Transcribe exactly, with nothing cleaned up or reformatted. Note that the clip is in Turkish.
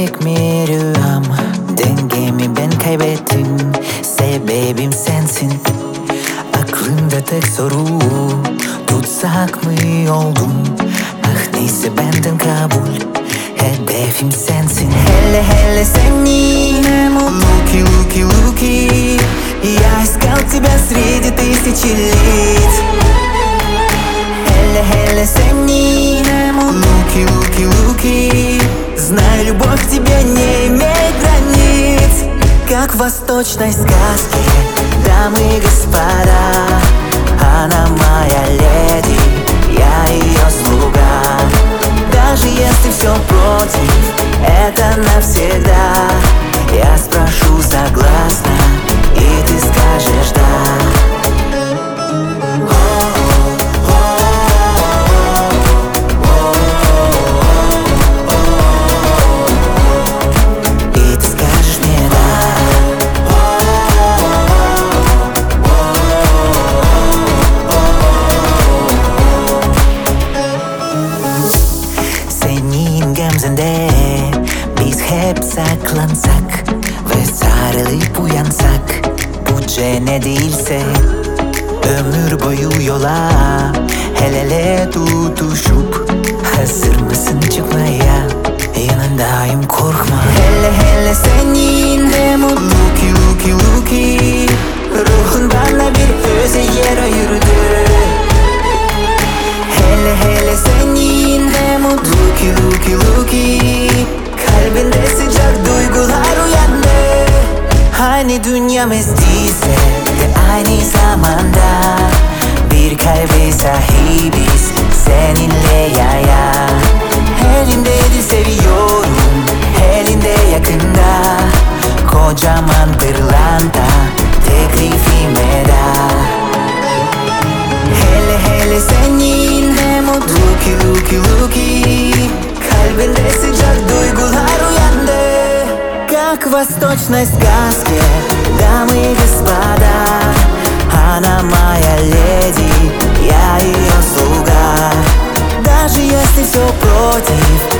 gerçek mi rüyam? Dengemi ben kaybettim, sebebim sensin. Aklımda tek soru, tutsak mı oldum? Ah neyse benden kabul, hedefim sensin. Hele hele сени, луки, луки, луки. Я искал тебя среди тысячи лет. Hele hele сени, луки, луки, луки. Знаю, любовь к тебе не имеет границ. Как в восточной сказке, дамы и господа, она моя леди, я ее слуга. Даже если все против, это навсегда. Я спрошу, согласна, и ты скажешь да. Biz hep saklansak ve sarılıp uyansak, bu cennet değilse ömür boyu yola el ele tutuşup, hazır mısın çıkmaya? Yanındayım, korkma. Hele hele senin de mutlu luki luki luki. Ruhun bana bir özel yer ayırdı. Hele hele senin de mutlu luki luki luki. Kalbinde sıcak duygular uyandı. Hani dünyam estiyse de aynı zamanda bir kalbe sahibiz seninle ya ya. Elindedir seviyorum, elinde yakında. Kocaman pırlanta, teklifim eda. Hele hele senin de mutlu luki luki luki. Kalbinde sıcak duygular uyandı. Как в восточной сказке, дамы и господа, она моя леди, я ее слуга. Даже если все против,